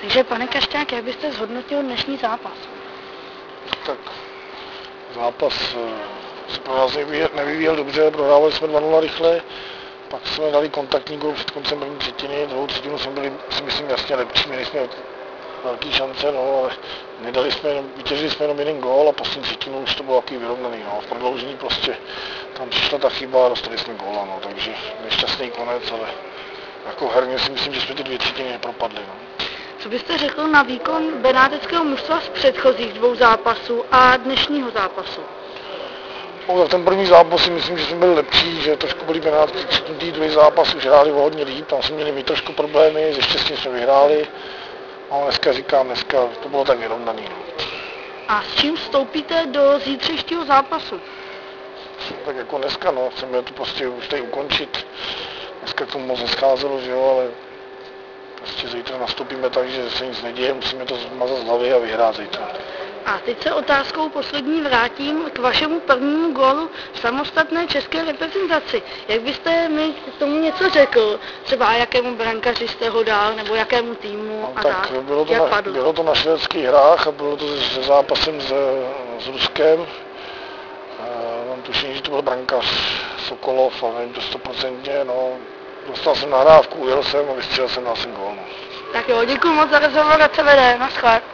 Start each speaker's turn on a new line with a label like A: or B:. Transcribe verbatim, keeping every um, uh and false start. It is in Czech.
A: Takže pane Kašťák, jak byste zhodnotil dnešní zápas?
B: Tak zápas se pro nás nevyvíjel dobře, prohrávali jsme dva nula rychle, pak jsme dali kontaktní gól před koncem první třetiny, druhou třetinu jsme byli, si myslím, jasně lepší, měli jsme velký šance, no, ale nedali jsme, vytěžili jsme jenom jeden gól a poslední třetinu už to bylo takový vyrovnaný, no, v prodloužení prostě tam přišla ta chyba a dostali jsme góla, no, takže nešťastný konec, ale jako herně si myslím, že jsme ty dvě třetiny nepropadli, no.
A: Co byste řekl na výkon benáteckého mužstva z předchozích dvou zápasů a dnešního zápasu?
B: No, tak ten první zápas si myslím, že jsme byli lepší, že trošku byli Benátky, třetí druhý zápas už hráli o hodně líp, tam jsme měli my trošku problémy, ze štěstí jsme vyhráli, a dneska říkám, dneska to bylo tak vyrovnaný. No.
A: A s čím vstoupíte do zítřejšího zápasu?
B: Tak jako dneska, no, chceme to prostě už tady ukončit, dneska k tomu moc nescházelo, že jo, ale prostě zítra nastoupíme tak, že se nic neděje, musíme to zmazat z hlavy a vyhrát zítra.
A: A teď se otázkou poslední vrátím k vašemu prvnímu gólu v samostatné české reprezentaci. Jak byste mi k tomu něco řekl? Třeba jakému brankaři jste ho dal, nebo jakému týmu
B: No,
A: a
B: tak?
A: tak?
B: Bylo to,
A: Jak
B: na,
A: padl?
B: bylo to na švédských hrách a bylo to se zápasem s, s Ruskem. Mám tušení, že to byl brankař Sokolov, ale nevím to stoprocentně, no. Dostal jsem nahrávku, ujel jsem a vystřelil jsem na jsem gól. No.
A: Tak jo, děkuji moc za rozhovor a C V D, naschle.